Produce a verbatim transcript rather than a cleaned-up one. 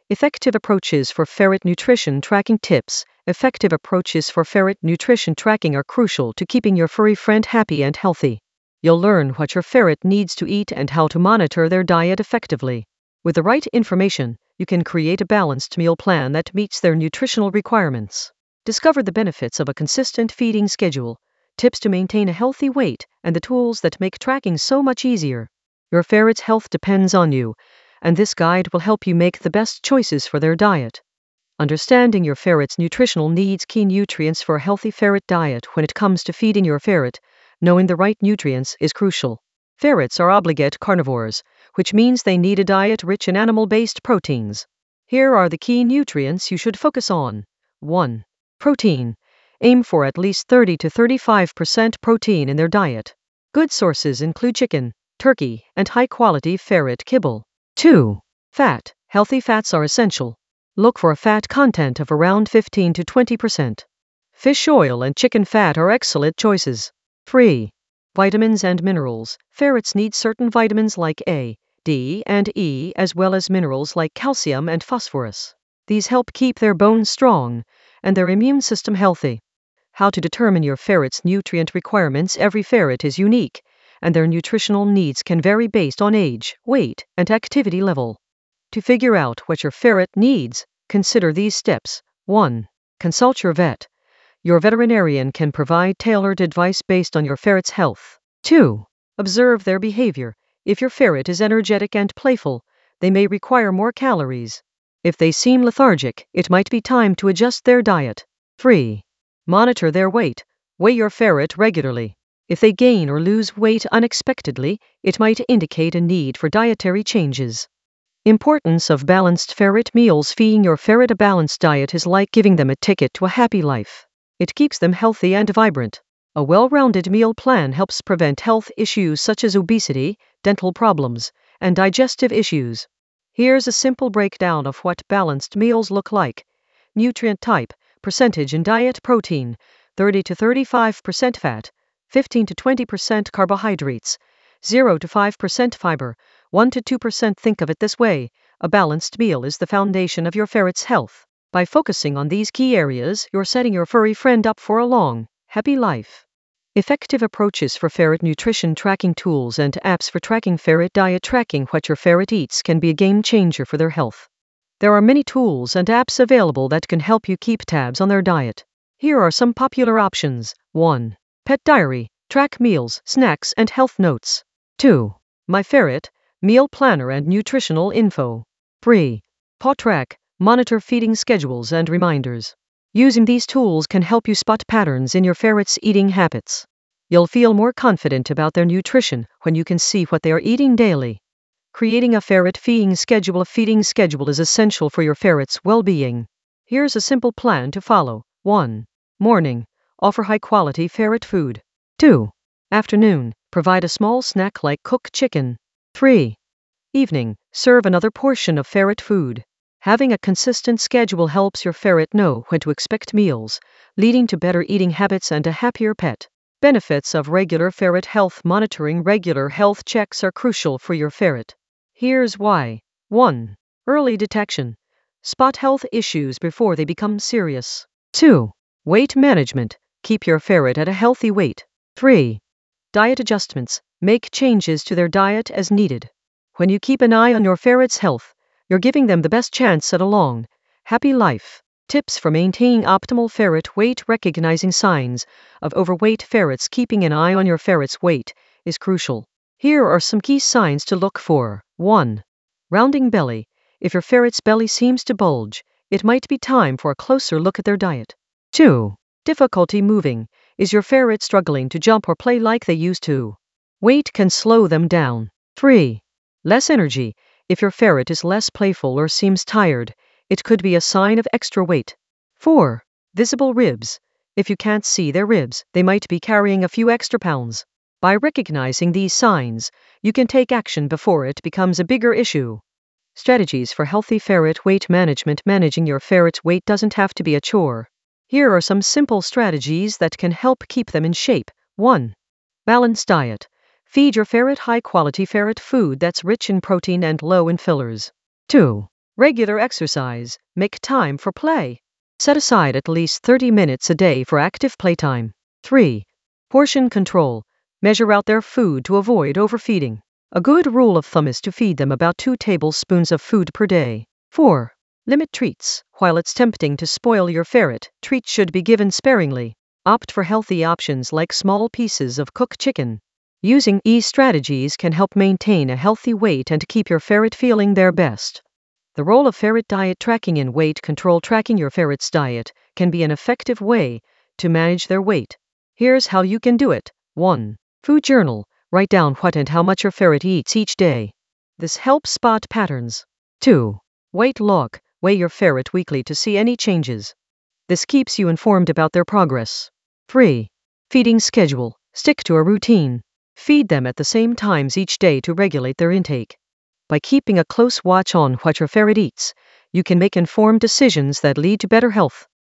Effective approaches for ferret nutrition tracking tips. Effective approaches for ferret nutrition tracking are crucial to keeping your furry friend happy and healthy. You'll learn what your ferret needs to eat and how to monitor their diet effectively. With the right information, you can create a balanced meal plan that meets their nutritional requirements. Discover the benefits of a consistent feeding schedule, tips to maintain a healthy weight, and the tools that make tracking so much easier. Your ferret's health depends on you, and this guide will help you make the best choices for their diet. Understanding your ferret's nutritional needs. Key nutrients for a healthy ferret diet. When it comes to feeding your ferret, knowing the right nutrients is crucial. Ferrets are obligate carnivores, which means they need a diet rich in animal-based proteins. Here are the key nutrients you should focus on. one. Protein. Aim for at least thirty to thirty-five percent protein in their diet. Good sources include chicken, turkey, and high-quality ferret kibble. two. Fat. Healthy fats are essential. Look for a fat content of around fifteen to twenty percent. Fish oil and chicken fat are excellent choices. three. Vitamins and minerals. Ferrets need certain vitamins like A, D, and E, as well as minerals like calcium and phosphorus. These help keep their bones strong and their immune system healthy. How to determine your ferret's nutrient requirements. Every ferret is unique, and their nutritional needs can vary based on age, weight, and activity level. To figure out what your ferret needs, consider these steps. one. Consult your vet. Your veterinarian can provide tailored advice based on your ferret's health. two. Observe their behavior. If your ferret is energetic and playful, they may require more calories. If they seem lethargic, it might be time to adjust their diet. three. Monitor their weight. Weigh your ferret regularly. If they gain or lose weight unexpectedly, it might indicate a need for dietary changes. Importance of balanced ferret meals. Feeding your ferret a balanced diet is like giving them a ticket to a happy life. It keeps them healthy and vibrant. A well-rounded meal plan helps prevent health issues such as obesity, dental problems, and digestive issues. Here's a simple breakdown of what balanced meals look like. Nutrient type, percentage in diet. Protein, thirty to thirty-five percent fat, fifteen to twenty percent carbohydrates, zero to five percent fiber, one to two percent. Think of it this way: a balanced meal is the foundation of your ferret's health. By focusing on these key areas, you're setting your furry friend up for a long, happy life. Effective approaches for ferret nutrition tracking. Tools and apps for tracking ferret diet. Tracking what your ferret eats can be a game changer for their health. There are many tools and apps available that can help you keep tabs on their diet. Here are some popular options. one. Pet Diary. Track meals, snacks, and health notes. two. My Ferret. Meal planner and nutritional info. three. Paw Track. Monitor feeding schedules and reminders. Using these tools can help you spot patterns in your ferret's eating habits. You'll feel more confident about their nutrition when you can see what they are eating daily. Creating a ferret feeding schedule. A feeding schedule is essential for your ferret's well-being. Here's a simple plan to follow. one. Morning. Offer high-quality ferret food. two. Afternoon. Provide a small snack like cooked chicken. three. Evening. Serve another portion of ferret food. Having a consistent schedule helps your ferret know when to expect meals, leading to better eating habits and a happier pet. Benefits of regular ferret health monitoring. Regular health checks are crucial for your ferret. Here's why. one. Early detection. Spot health issues before they become serious. two. Weight management. Keep your ferret at a healthy weight. three. Diet adjustments. Make changes to their diet as needed. When you keep an eye on your ferret's health, you're giving them the best chance at a long, happy life. Tips for maintaining optimal ferret weight. Recognizing signs of overweight ferrets. Keeping an eye on your ferret's weight is crucial. Here are some key signs to look for. one. Rounding belly. If your ferret's belly seems to bulge, it might be time for a closer look at their diet. two. Difficulty moving. Is your ferret struggling to jump or play like they used to? Weight can slow them down. three. Less energy. If your ferret is less playful or seems tired, it could be a sign of extra weight. four. Visible ribs. If you can't see their ribs, they might be carrying a few extra pounds. By recognizing these signs, you can take action before it becomes a bigger issue. Strategies for healthy ferret weight management. Managing your ferret's weight doesn't have to be a chore. Here are some simple strategies that can help keep them in shape. one. Balanced diet. Feed your ferret high-quality ferret food that's rich in protein and low in fillers. two. Regular exercise. Make time for play. Set aside at least thirty minutes a day for active playtime. three. Portion control. Measure out their food to avoid overfeeding. A good rule of thumb is to feed them about two tablespoons of food per day. four. Limit treats. While it's tempting to spoil your ferret, treats should be given sparingly. Opt for healthy options like small pieces of cooked chicken. Using these strategies can help maintain a healthy weight and keep your ferret feeling their best. The role of ferret diet tracking in weight control. Tracking your ferret's diet can be an effective way to manage their weight. Here's how you can do it. one. Food journal. Write down what and how much your ferret eats each day. This helps spot patterns. two. Weight log. Weigh your ferret weekly to see any changes. This keeps you informed about their progress. three. Feeding schedule. Stick to a routine. Feed them at the same times each day to regulate their intake. By keeping a close watch on what your ferret eats, you can make informed decisions that lead to better health.